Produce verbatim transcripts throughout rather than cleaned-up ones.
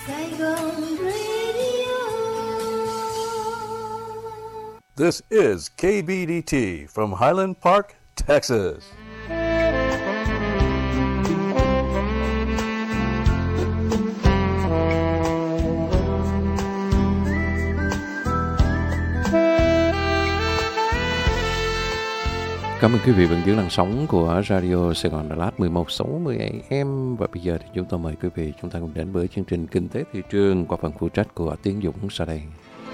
Saigon Radio. This is K B D T from Highland Park, Texas. Cảm ơn quý vị vẫn giữ làn sóng của Radio Sài Gòn Đà Lạt mười một sáu mươi A M. Và bây giờ thì chúng tôi mời quý vị chúng ta cùng đến với chương trình Kinh tế thị trường qua phần phụ trách của Tiến Dũng sau đây.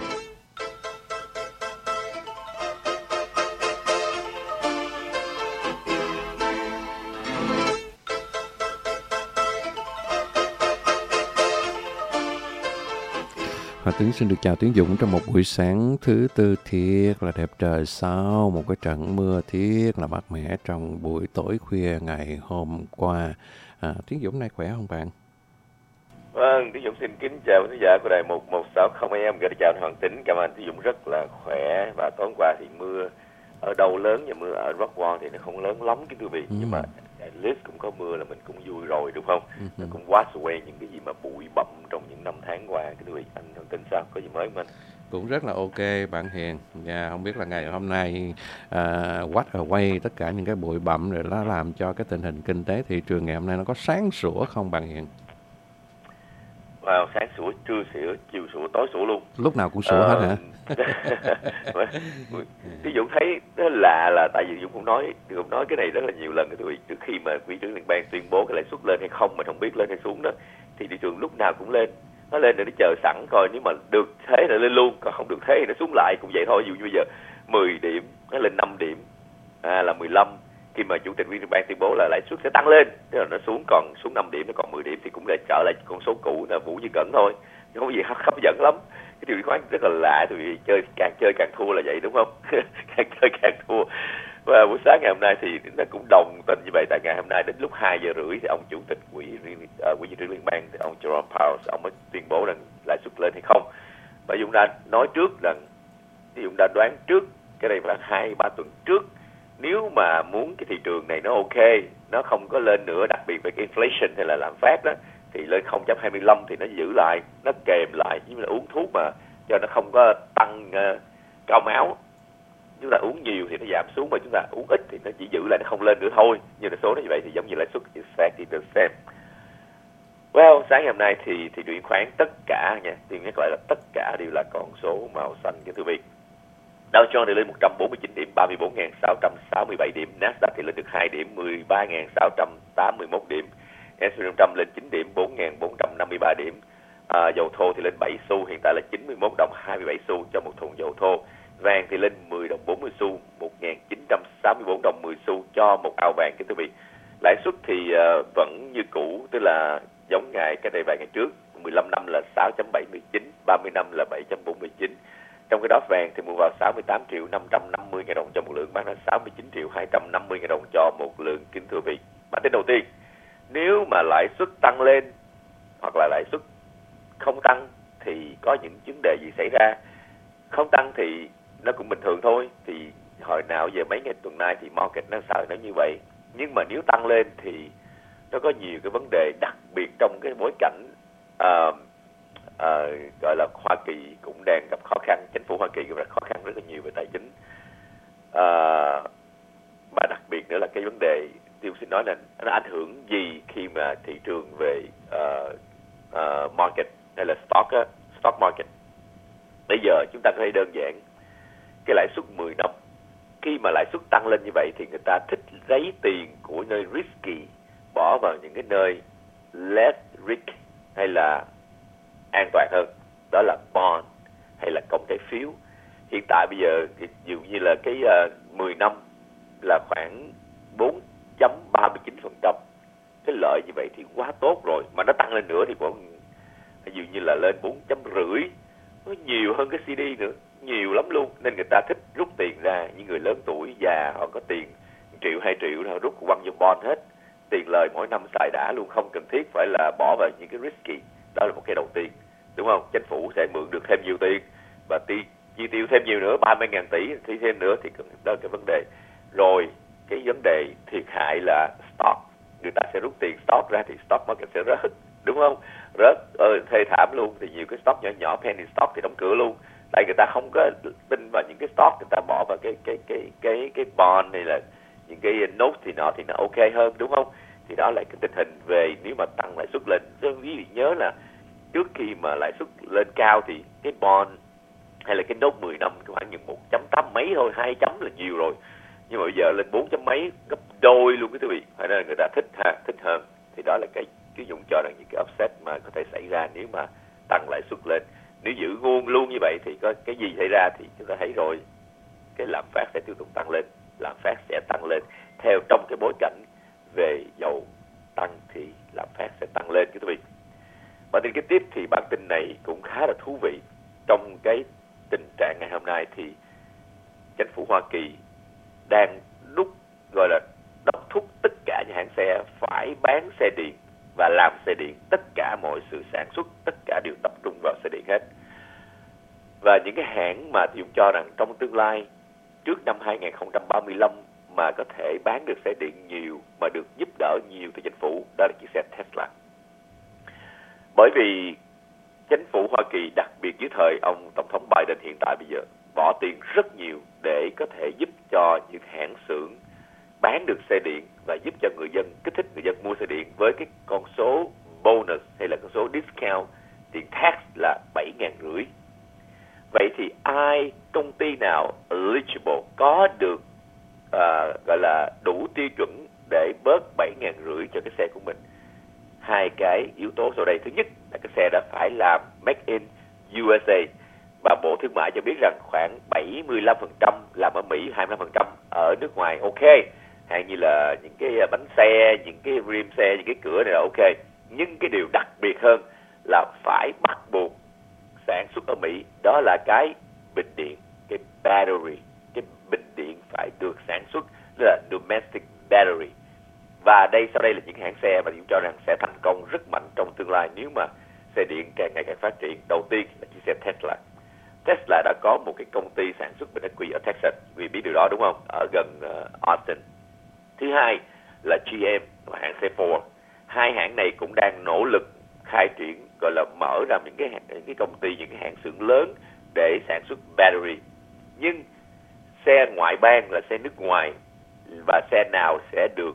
Hòa Tiến xin được chào Tiến Dũng trong một buổi sáng thứ tư thiệt là đẹp trời sau một cái trận mưa thiệt là mát mẻ trong buổi tối khuya ngày hôm qua. À, Tiến Dũng nay khỏe không bạn? Vâng, Tiến Dũng xin kính chào khán giả của đài một một sáu không A M, gửi chào Hoàng Tính. Cảm ơn Tiến Dũng rất là khỏe. Và tối qua thì mưa ở đâu lớn, và mưa ở Rockwall thì nó không lớn lắm kính thưa quý vị, ừ. nhưng mà at least cũng có mưa là mình cũng vui rồi đúng không? Ừ. Nó cũng wash away những cái gì mà bụi bặm trong những năm tháng qua kính thưa quý vị. Anh Hoàng Tính sao, có gì mới không anh? Cũng rất là ok bạn Hiền. Và không biết là ngày hôm nay uh, wash away tất cả những cái bụi bặm rồi nó làm cho cái tình hình kinh tế thị trường ngày hôm nay nó có sáng sủa không bạn Hiền? Wow, sáng sủa, trưa sủa, chiều sủa, tối sủa luôn. Lúc nào cũng sủa uh, hết hả? Ví dụ thấy nó lạ là tại vì Dũng cũng nói cũng nói cái này rất là nhiều lần cái tụi trước khi mà quỹ trưởng liên bang tuyên bố cái lãi suất lên hay không mà không biết lên hay xuống đó, thì thị trường lúc nào cũng lên. Nó lên rồi nó chờ sẵn coi, nếu mà được thế là lên luôn, còn không được thế thì nó xuống lại cũng vậy thôi. Ví dụ như bây giờ mười điểm nó lên năm điểm, à, là mười lăm. Khi mà chủ tịch quỹ trưởng liên bang tuyên bố là lãi suất sẽ tăng lên, thế là nó xuống còn xuống năm điểm, nó còn mười điểm thì cũng lại trở lại con số cũ là Vũ Như Cẩn thôi, chứ không có gì hấp dẫn lắm. Cái điều khoán rất là lạ, vì chơi càng chơi càng thua là vậy đúng không? Càng chơi càng thua. Và buổi sáng ngày hôm nay thì nó cũng đồng tình như vậy. Tại ngày hôm nay đến lúc hai giờ rưỡi thì ông chủ tịch quỹ uh, quỹ dự trữ liên bang thì ông Jerome Powell ông mới tuyên bố rằng lãi suất lên hay không. Và Dũng đã nói trước rằng, Dũng đã đoán trước cái này là hai ba tuần trước, nếu mà muốn cái thị trường này nó ok, nó không có lên nữa, đặc biệt về cái inflation hay là lạm phát đó, thì lên không phẩy hai mươi lăm thì nó giữ lại, nó kèm lại, như là uống thuốc mà cho nó không có tăng uh, cao máu. Chúng ta uống nhiều thì nó giảm xuống, mà chúng ta uống ít thì nó chỉ giữ lại, nó không lên nữa thôi. Như là số nó như vậy thì giống như lãi suất is Fed thì the same. Well, sáng ngày hôm nay thì thị trường chứng khoán tất cả nha, tiền nhắc lại là tất cả đều là con số màu xanh kính thưa quý vị. Dow Jones thì lên một trăm bốn mươi chín điểm, ba mươi bốn nghìn sáu trăm sáu mươi bảy điểm. Nasdaq thì lên được hai điểm, mười ba nghìn sáu trăm tám mươi mốt điểm. S and P năm trăm lên chín điểm, bốn nghìn bốn trăm năm mươi ba điểm. À, dầu thô thì lên bảy xu, hiện tại là chín mươi mốt đồng hai mươi bảy xu cho một thùng dầu thô. Vàng thì lên mười đồng bốn mươi xu, một nghìn chín trăm sáu mươi bốn đồng mười xu cho một ao vàng kính thưa quý vị. Lãi suất thì uh, vẫn như cũ, tức là giống ngày cái đây vài ngày trước, mười lăm năm là sáu chấm bảy mươi chín, ba mươi năm là bảy chấm bốn mươi chín. Trong cái đó vàng thì mua vào sáu mươi tám triệu năm trăm năm mươi nghìn đồng cho một lượng, bán ra sáu mươi chín triệu hai trăm năm mươi nghìn đồng cho một lượng kính thưa quý vị. Bản tin đầu tiên, nếu mà lãi suất tăng lên hoặc là lãi suất không tăng thì có những vấn đề gì xảy ra? Không tăng thì nó cũng bình thường thôi, thì hồi nào giờ mấy ngày tuần nay thì market nó sợ nó như vậy. Nhưng mà nếu tăng lên thì nó có nhiều cái vấn đề, đặc biệt trong cái bối cảnh uh, uh, gọi là Hoa Kỳ cũng đang gặp khó khăn, chính phủ Hoa Kỳ cũng gặp khó khăn rất là nhiều về tài chính. Uh, và đặc biệt nữa là cái vấn đề tôi xin nói là nó ảnh hưởng gì khi mà thị trường về uh, uh, market hay là stock uh, stock market. Bây giờ chúng ta có thấy đơn giản, cái lãi suất mười năm khi mà lãi suất tăng lên như vậy thì người ta thích lấy tiền của nơi risky bỏ vào những cái nơi less risk hay là an toàn hơn, đó là bond hay là công trái phiếu. Hiện tại bây giờ dụ như là cái uh, mười năm là khoảng bốn chấm ba mươi chín phần trăm, cái lợi như vậy thì quá tốt rồi, mà nó tăng lên nữa thì còn dụ như là lên bốn chấm rưỡi, nó nhiều hơn cái xê đê nữa, nhiều lắm luôn. Nên người ta thích rút tiền ra, những người lớn tuổi già họ có tiền triệu hai triệu họ rút quăng vô bond hết, tiền lời mỗi năm xài đã luôn, không cần thiết phải là bỏ vào những cái risky. Đó là một cái đầu tiên, đúng không? Chính phủ sẽ mượn được thêm nhiều tiền và ti, chi tiêu thêm nhiều nữa, ba mươi ngàn tỷ thì thêm nữa thì đó là cái vấn đề. Rồi cái vấn đề thiệt hại là stock, người ta sẽ rút tiền stock ra thì stock market sẽ rớt, đúng không? Rớt, ờ, thê thảm luôn. Thì nhiều cái stock nhỏ nhỏ penny stock thì đóng cửa luôn. Tại người ta không có tin vào những cái stock, người ta bỏ vào cái cái cái cái cái bond hay là những cái note thì nọ thì nó ok hơn, đúng không? Thì đó là cái tình hình về nếu mà tăng lãi suất lên. Quý vị nhớ là trước khi mà lãi suất lên cao thì cái bond hay là cái note mười năm khoảng những một chấm tám mấy thôi, hai chấm là nhiều rồi. Nhưng mà bây giờ lên bốn chấm mấy, gấp đôi luôn quý vị. Phải nên người ta thích ha, thích hơn. Thì đó là cái cái Dũng cho rằng những cái upset mà có thể xảy ra nếu mà tăng lãi suất lên. Nếu giữ nguồn luôn như vậy thì có cái gì xảy ra thì chúng ta thấy rồi, cái lạm phát sẽ tiếp tục tăng lên, lạm phát sẽ tăng lên theo trong cái bối cảnh về dầu tăng thì lạm phát sẽ tăng lên quý vị. Bản tin kế tiếp thì bản tin này cũng khá là thú vị. Trong cái tình trạng ngày hôm nay thì chính phủ Hoa Kỳ đang đúc gọi là đốc thúc tất cả những hãng xe phải bán xe điện và làm xe điện. Tất cả mọi sự sản xuất, tất cả đều tập trung vào xe điện hết. Và những cái hãng mà tôi cho rằng trong tương lai trước năm hai không ba lăm mà có thể bán được xe điện nhiều mà được giúp đỡ nhiều từ chính phủ, đó là chiếc xe Tesla. Bởi vì chính phủ Hoa Kỳ, đặc biệt dưới thời ông Tổng thống Biden hiện tại bây giờ, bỏ tiền rất nhiều để có thể giúp cho những hãng xưởng bán được xe điện và giúp cho người dân, kích thích người dân mua xe điện với cái con số bonus hay là con số discount tiền tax là bảy ngàn rưỡi. Vậy thì ai, công ty nào eligible có được uh, gọi là đủ tiêu chuẩn để bớt bảy ngàn rưỡi cho cái xe của mình? Hai cái yếu tố sau đây. Thứ nhất là cái xe đã phải làm Make in u ét a, và Bộ Thương mại cho biết rằng khoảng bảy mươi lăm phần trăm làm ở Mỹ, hai mươi lăm phần trăm ở nước ngoài. Ok, hay như là những cái bánh xe, những cái rim xe, những cái cửa này là ok. Nhưng cái điều đặc biệt hơn là phải bắt buộc sản xuất ở Mỹ, đó là cái bình điện, cái battery, cái bình điện phải được sản xuất, đó là domestic battery. Và đây sau đây là những hãng xe mà chúng cho rằng sẽ thành công rất mạnh trong tương lai nếu mà xe điện càng ngày càng phát triển. Đầu tiên là chiếc xe Tesla. Tesla đã có một cái công ty sản xuất bình ắc quy ở Texas, vì biết điều đó đúng không? Ở gần uh, Austin. Thứ hai là giê em và hãng xe Ford. Hai hãng này cũng đang nỗ lực khai triển, gọi là mở ra những cái những cái công ty, những cái hãng xưởng lớn để sản xuất battery. Nhưng xe ngoại bang là xe nước ngoài, và xe nào sẽ được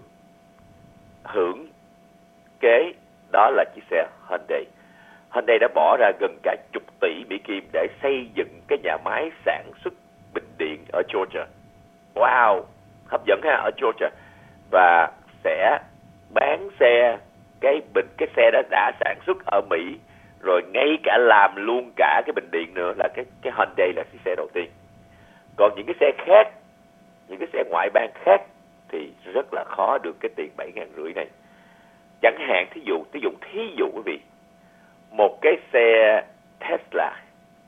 hưởng kế, đó là chiếc xe Hyundai. Hyundai đã bỏ ra gần cả chục tỷ Mỹ Kim để xây dựng cái nhà máy sản xuất bình điện ở Georgia. Wow, hấp dẫn ha, ở Georgia. Và sẽ bán xe, cái bình cái xe đó đã sản xuất ở Mỹ, rồi ngay cả làm luôn cả cái bình điện nữa, là cái cái Hyundai là chiếc xe đầu tiên. Còn những cái xe khác, những cái xe ngoại bang khác thì rất là khó được cái tiền bảy ngàn rưỡi này. Chẳng hạn thí dụ, thí dụ thí dụ quý vị, một cái xe Tesla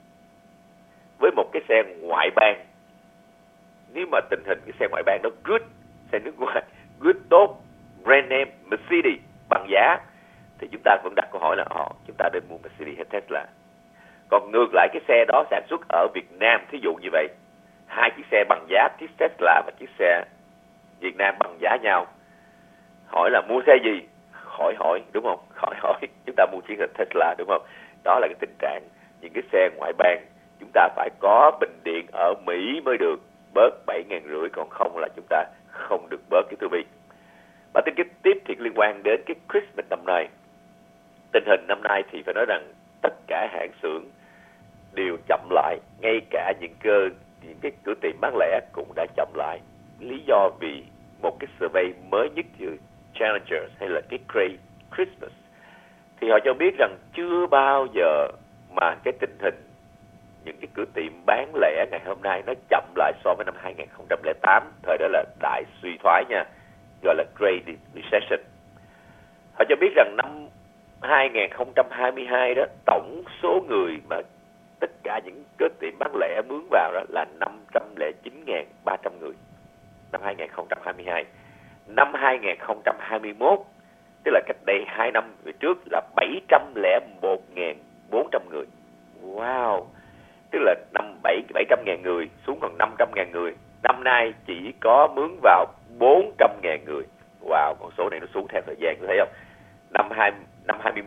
với một cái xe ngoại bang, nếu mà tình hình cái xe ngoại bang nó good, xe nước ngoài good, tốt, brand name Mercedes bằng giá, thì chúng ta vẫn đặt câu hỏi là họ chúng ta nên mua Mercedes hay Tesla. Còn ngược lại, cái xe đó sản xuất ở Việt Nam, thí dụ như vậy, hai chiếc xe bằng giá, chiếc Tesla và chiếc xe Việt Nam bằng giá nhau, hỏi là mua xe gì? Khỏi hỏi, đúng không? Khỏi hỏi, chúng ta mua chiếc Tesla, đúng không? Đó là cái tình trạng những cái xe ngoại bang, chúng ta phải có bình điện ở Mỹ mới được bớt bảy ngàn rưỡi, còn không là chúng ta không được bớt cái thưa vị. Bản tin kế tiếp thì liên quan đến cái Christmas năm nay. Tình hình năm nay thì phải nói rằng tất cả hãng xưởng đều chậm lại, ngay cả những cơ những cái cửa tiệm bán lẻ cũng đã chậm lại. Lý do vì một cái survey mới nhất từ Challengers hay là cái Cray Christmas thì họ cho biết rằng chưa bao giờ mà cái tình hình những cái cửa tiệm bán lẻ ngày hôm nay nó chậm lại so với năm hai không không tám, thời đó là đại suy thoái nha, gọi là Great Recession. Họ cho biết rằng năm hai không hai hai đó, tổng số người mà tất cả những cửa tiệm bán lẻ mướn vào đó là năm trăm lẻ chín nghìn ba trăm người năm hai không hai hai. Năm hai không hai mốt, tức là cách đây hai năm về trước, là bảy trăm lẻ một nghìn bốn trăm người. Wow, tức là năm bảy trăm nghìn người xuống còn năm trăm nghìn người. Năm nay chỉ có mướn vào bốn trăm nghìn người. Wow, con số này nó xuống theo thời gian, có thấy không? Năm hai năm hai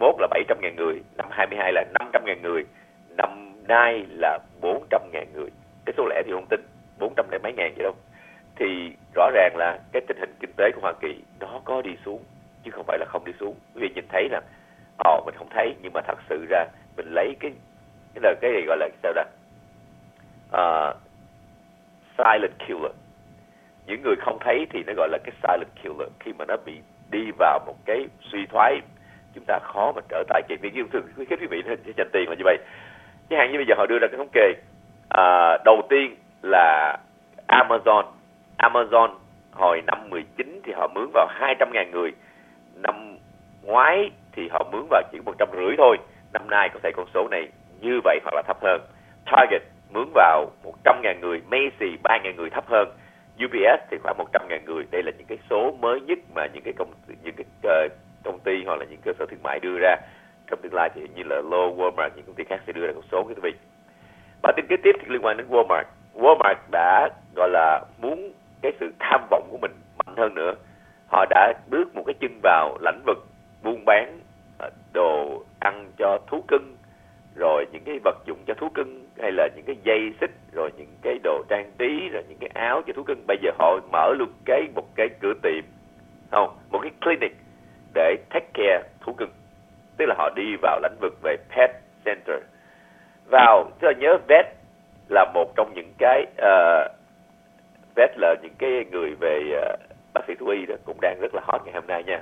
mốt là bảy trăm ngàn người, năm hai mươi hai là năm trăm ngàn người, năm nay là bốn trăm ngàn người. Cái số lẻ thì không tính, bốn trăm lẻ mấy ngàn vậy đâu. Thì rõ ràng là cái tình hình kinh tế của Hoa Kỳ nó có đi xuống, chứ không phải là không đi xuống. Quý vị nhìn thấy là, ồ mình không thấy, nhưng mà thật sự ra mình lấy cái cái là cái gì gọi là sao đó, uh, silent killer. Những người không thấy thì nó gọi là cái silent killer. Khi mà nó bị đi vào một cái suy thoái, chúng ta khó mà trở tay kịp. Vì thường khuyến khích quý vị nên dành tiền là như vậy. Chẳng hạn như bây giờ họ đưa ra cái thống kê, à, đầu tiên là Amazon. Amazon hồi năm mười chín thì họ mướn vào hai trăm ngàn người. Năm ngoái thì họ mướn vào chỉ một trăm rưỡi thôi. Năm nay có thể con số này như vậy hoặc là thấp hơn. Target mướn vào một trăm ngàn người, Macy ba ngàn người, thấp hơn. u pê ét thì khoảng một trăm ngàn người. Đây là những cái số mới nhất mà những cái công những cái uh, công ty hoặc là những cơ sở thương mại đưa ra. Trong tương lai thì như là Lowe's, Walmart, những công ty khác sẽ đưa ra con số quý vị. Và tin kế tiếp thì liên quan đến Walmart. Walmart đã gọi là muốn cái sự tham vọng của mình mạnh hơn nữa. Họ đã bước một cái chân vào lĩnh vực buôn bán đồ ăn cho thú cưng, rồi những cái vật dụng cho thú cưng, hay là những cái dây xích, rồi những cái đồ trang trí, rồi những cái áo cho thú cưng. Bây giờ họ mở luôn cái một cái cửa tiệm, không, một cái clinic để take care thú cưng. Tức là họ đi vào lĩnh vực về pet center. Vào, tức là nhớ vet là một trong những cái uh, vet là những cái người về uh, bác sĩ thú y đó, cũng đang rất là hot ngày hôm nay nha.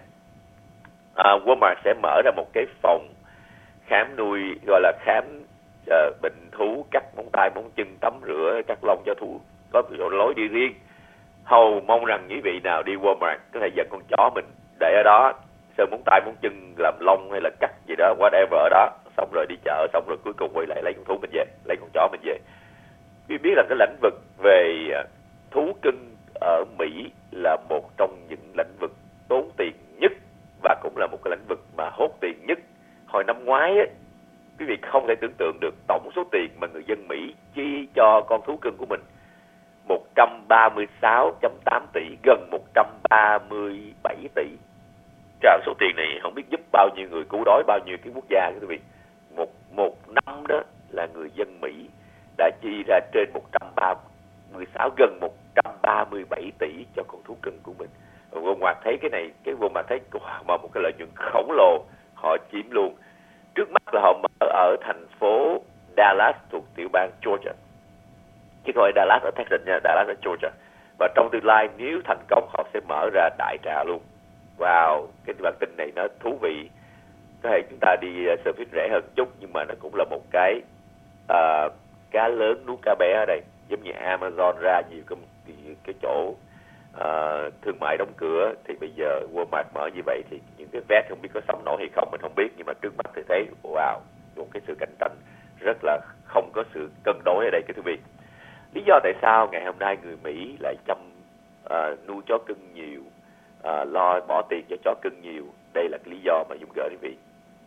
Uh, Walmart sẽ mở ra một cái phòng khám nuôi, gọi là khám uh, bệnh thú, cắt móng tay, móng chân, tắm rửa, cắt lông cho thú, có lối đi riêng. Hầu mong rằng quý vị nào đi Walmart có thể dẫn con chó mình để ở đó, sơn móng tay, móng chân, làm lông hay là cắt gì đó, whatever ở đó, xong rồi đi chợ, xong rồi cuối cùng quay lại lấy con thú mình về, lấy con chó mình về. Quý biết là cái lĩnh vực về thú cưng ở Mỹ là một trong những lĩnh vực tốn tiền nhất và cũng là một cái lĩnh vực mà hốt tiền nhất. Hồi năm ngoái ấy, quý vị không thể tưởng tượng được tổng số tiền mà người dân Mỹ chi cho con thú cưng của mình, một trăm ba mươi sáu phẩy tám tỷ, gần một trăm ba mươi bảy tỷ. Trời, số tiền này không biết giúp bao nhiêu người cứu đói, bao nhiêu cái quốc gia quý vị. Một một năm đó là người dân Mỹ đã chi ra trên một trăm ba mươi sáu, gần một trăm ba mươi bảy tỷ cho con thú cưng của mình. Walmart thấy cái này, cái Walmart thấy mà một cái lợi nhuận khổng lồ, họ chiếm luôn. Trước mắt là họ mở ở thành phố Dallas thuộc tiểu bang Georgia, chứ không phải Dallas ở Texas nha, Dallas ở Georgia. Và trong tương lai nếu thành công họ sẽ mở ra đại trà luôn. Wow, cái bản tin này nó thú vị. Có thể chúng ta đi service rẻ hơn chút, nhưng mà nó cũng là một cái uh, cá lớn nuốt cá bé ở đây. Giống như Amazon ra nhiều cái, cái chỗ uh, thương mại đóng cửa, thì bây giờ Walmart mở như vậy thì những cái vet không biết có sống nổi hay không mình không biết, nhưng mà trước mắt thì thấy wow, một cái sự cạnh tranh rất là không có sự cân đối ở đây cái thú vị. Lý do tại sao ngày hôm nay người Mỹ lại chăm uh, nuôi chó cưng nhiều, uh, lo bỏ tiền cho chó cưng nhiều, đây là cái lý do mà Dung gửi quý vị.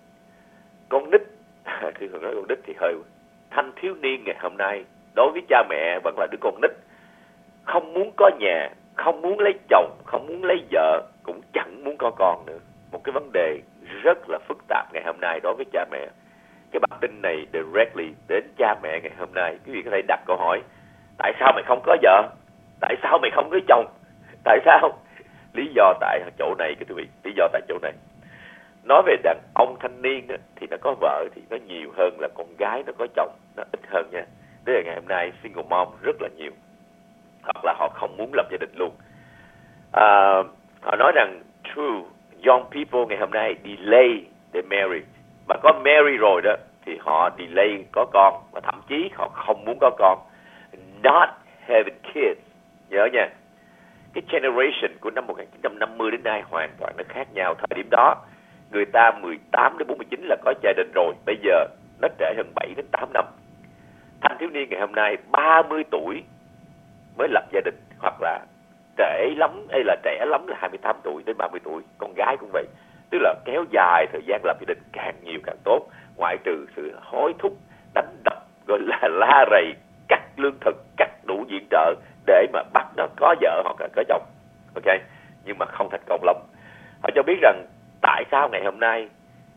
Con nít, khi thường nói con nít thì hơi thanh thiếu niên ngày hôm nay đối với cha mẹ vẫn là đứa con nít, không muốn có nhà, không muốn lấy chồng, không muốn lấy vợ, cũng chẳng muốn có con nữa. Một cái vấn đề rất là phức tạp ngày hôm nay đối với cha mẹ. Cái bản tin này directly đến cha mẹ ngày hôm nay. Quý vị có thể đặt câu hỏi, tại sao mày không có vợ? Tại sao mày không có chồng? Tại sao? Lý do tại chỗ này, quý vị, lý do tại chỗ này. Nói về đàn ông thanh niên thì nó có vợ thì nó nhiều hơn là con gái nó có chồng, nó ít hơn nha. Tức là ngày hôm nay single mom rất là nhiều, hoặc là họ không muốn lập gia đình luôn. À, họ nói rằng true young people ngày hôm nay delay their marriage, và có marry rồi đó thì họ delay có con, và thậm chí họ không muốn có con. Not having kids, nhớ nha. Cái generation của năm một nghìn chín trăm năm mươi đến nay hoàn toàn nó khác nhau. Thời điểm đó người ta mười tám đến bốn mươi chín là có gia đình rồi, bây giờ nó trễ hơn bảy đến tám năm. Thanh thiếu niên ngày hôm nay ba mươi tuổi mới lập gia đình, hoặc là trễ lắm hay là trẻ lắm là hai mươi tám tuổi đến ba mươi tuổi. Con gái cũng vậy, tức là kéo dài thời gian lập gia đình càng nhiều càng tốt, ngoại trừ sự hối thúc, đánh đập, gọi là la rầy, cắt lương thực, cắt đủ viện trợ để mà bắt nó có vợ hoặc là có chồng. Ok, nhưng mà không thành công lắm. Họ cho biết rằng tại sao ngày hôm nay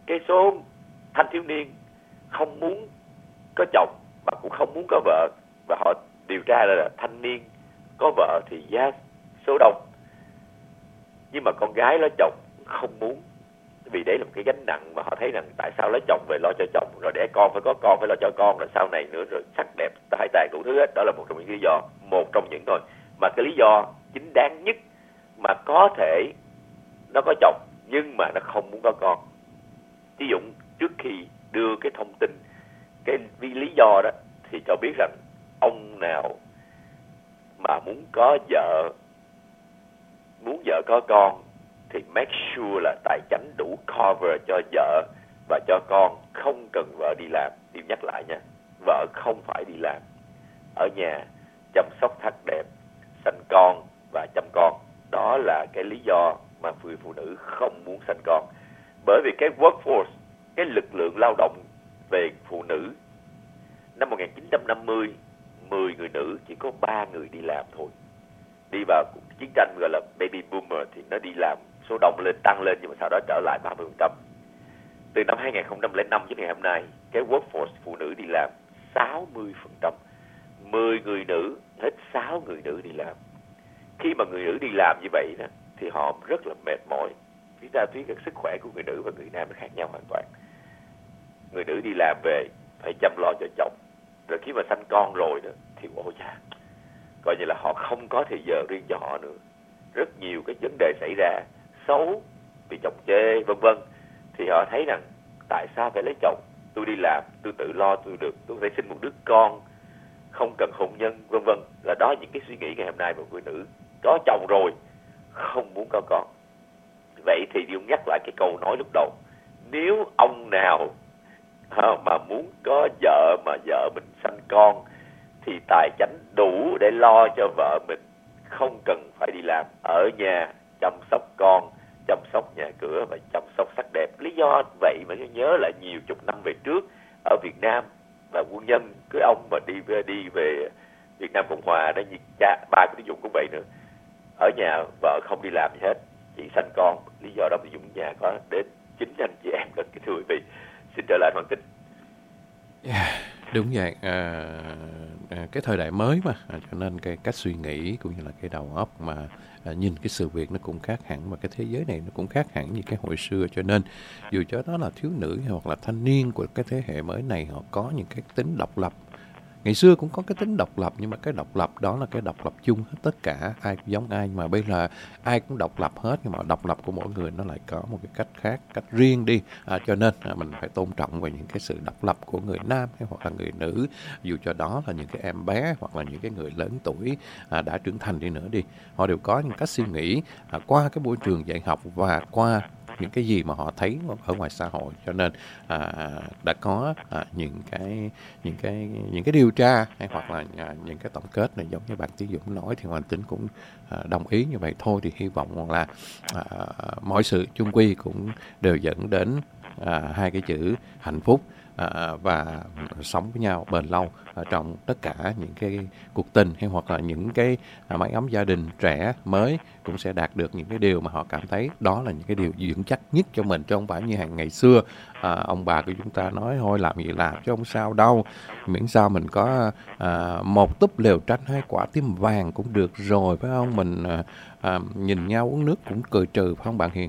cái số thanh thiếu niên không muốn có chồng mà cũng không muốn có vợ, và họ điều tra ra là thanh niên có vợ thì giá số đông, nhưng mà con gái lấy chồng không muốn, vì đấy là một cái gánh nặng mà họ thấy rằng tại sao lấy chồng về lo cho chồng, rồi đẻ con phải có con phải lo cho con, rồi sau này nữa rồi sắc đẹp tai tài đủ thứ hết. Đó là một trong những lý do, một trong những thôi, mà cái lý do chính đáng nhất mà có thể nó có chồng nhưng mà nó không muốn có con. Ví dụ trước khi đưa cái thông tin cái vì lý do đó thì cho biết rằng ông nào mà muốn có vợ, muốn vợ có con thì make sure là tài chánh đủ cover cho vợ và cho con, không cần vợ đi làm. Điều nhắc lại nha, vợ không phải đi làm, ở nhà chăm sóc sắc đẹp, sanh con và chăm con. Đó là cái lý do mà người phụ nữ không muốn sanh con. Bởi vì cái workforce, cái lực lượng lao động về phụ nữ năm một nghìn chín trăm năm mươi, mười người nữ chỉ có ba người đi làm thôi. Đi vào chiến tranh gọi là baby boomer thì nó đi làm số đông lên, tăng lên, nhưng mà sau đó trở lại ba mươi phần trăm. Từ năm hai nghìn không trăm lẻ năm đến ngày hôm nay, cái workforce phụ nữ đi làm sáu mươi phần trăm. mười người nữ, hết sáu người nữ đi làm. Khi mà người nữ đi làm như vậy đó, thì họ rất là mệt mỏi. Chúng ta thấy cái sức khỏe của người nữ và người nam nó khác nhau hoàn toàn. Người nữ đi làm về phải chăm lo cho chồng, rồi khi mà sanh con rồi đó thì ôi cha, coi như là họ không có thời giờ riêng cho họ nữa. Rất nhiều cái vấn đề xảy ra xấu, bị chồng chê vân vân, thì họ thấy rằng tại sao phải lấy chồng, tôi đi làm tôi tự lo tôi được, tôi phải sinh một đứa con, không cần hôn nhân vân vân. Là đó những cái suy nghĩ ngày hôm nay của người nữ có chồng rồi không muốn có con. Vậy thì Diệu nhắc lại cái câu nói lúc đầu, nếu ông nào mà muốn có vợ mà vợ mình sanh con thì tài chánh đủ để lo cho vợ mình, không cần phải đi làm, ở nhà chăm sóc con, chăm sóc nhà cửa và chăm sóc sắc đẹp. Lý do vậy mà tôi nhớ lại nhiều chục năm về trước ở Việt Nam, và quân nhân cứ ông mà đi về, đi về Việt Nam Cộng Hòa đó, như cha ba của Tiến Dũng cũng vậy nữa, ở nhà vợ không đi làm gì hết, chỉ sanh con. Lý do đó Tiến Dũng nhà có đến chín anh chị em lần. Cái thưa quý vị, xin trở lại Hoàng Tính. Yeah, đúng vậy. À, à, cái thời đại mới mà, à, cho nên cái cách suy nghĩ cũng như là cái đầu óc mà à, nhìn cái sự việc nó cũng khác hẳn, và cái thế giới này nó cũng khác hẳn như cái hồi xưa. Cho nên dù cho đó là thiếu nữ hoặc là thanh niên của cái thế hệ mới này, họ có những cái tính độc lập. Ngày xưa cũng có cái tính độc lập, nhưng mà cái độc lập đó là cái độc lập chung hết tất cả, ai cũng giống ai. Mà bây giờ ai cũng độc lập hết, nhưng mà độc lập của mỗi người nó lại có một cái cách khác, cách riêng đi. À, cho nên à, mình phải tôn trọng về những cái sự độc lập của người nam hay hoặc là người nữ, dù cho đó là những cái em bé hoặc là những cái người lớn tuổi à, đã trưởng thành đi nữa đi. Họ đều có những cách suy nghĩ à, qua cái môi trường dạy học và qua những cái gì mà họ thấy ở ngoài xã hội. Cho nên à, đã có à, những cái những cái những cái điều tra hay hoặc là à, những cái tổng kết này, giống như bạn Tiến Dũng nói, thì Hoàng Tính cũng à, đồng ý như vậy thôi. Thì hy vọng là à, mọi sự chung quy cũng đều dẫn đến à, hai cái chữ hạnh phúc à, và sống với nhau bền lâu ở trong tất cả những cái cuộc tình hay hoặc là những cái à, mái ấm gia đình trẻ mới cũng sẽ đạt được những cái điều mà họ cảm thấy đó là những cái điều vững chắc nhất cho mình, chứ không phải như hàng ngày xưa à, ông bà của chúng ta nói thôi làm gì làm chứ không sao đâu, miễn sao mình có à, một túp lều tranh hay quả tim vàng cũng được rồi, phải không? Mình à, à, nhìn nhau uống nước cũng cười trừ, phải không bạn Hiền?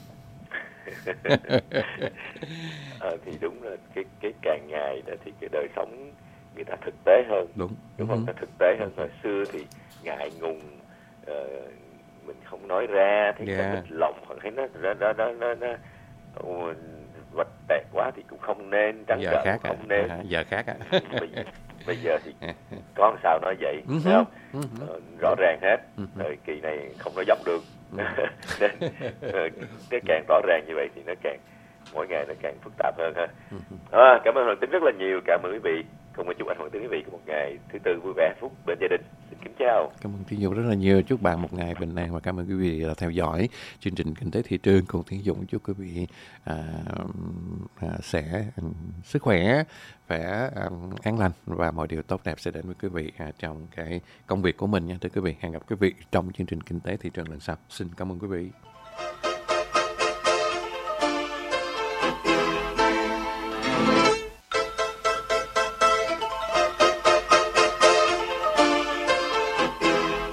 À, thì đúng là cái cái càng ngày đó thì cái đời sống người ta thực tế hơn, đúng đúng không? Nó thực tế hơn. Hồi xưa thì ngại ngùng, uh, mình không nói ra, thấy yeah. Có nghịch lòng hoặc thấy nó nó nó nó, nó, nó uh, vạch tẹt quá thì cũng không nên, trắng trợn cũng không à. Nên. À, giờ khác à. bây, bây giờ thì có làm sao nói vậy, uh-huh. Phải không? Uh-huh. Uh, rõ ràng hết. Uh-huh. Thời kỳ này không nói dọc được. Uh-huh. Nên uh, cái càng rõ ràng như vậy thì nó càng mỗi ngày nó càng phức tạp hơn ha. À, cảm ơn Hoàng Tính rất là nhiều, cảm ơn quý vị, cùng chúc anh Hoàng Tính quý vị có một ngày thứ tư vui vẻ hạnh phúc bên gia đình. Xin kính chào. Cảm ơn Tiến Dũng rất là nhiều, chúc bạn một ngày bình an và cảm ơn quý vị đã theo dõi chương trình Kinh tế Thị trường cùng Tiến Dũng. Chúc quý vị à, à, sẽ à, sức khỏe, khỏe à, an lành và mọi điều tốt đẹp sẽ đến với quý vị à, trong cái công việc của mình nha. Thưa quý vị, hẹn gặp quý vị trong chương trình Kinh tế Thị trường lần sau. Xin cảm ơn quý vị.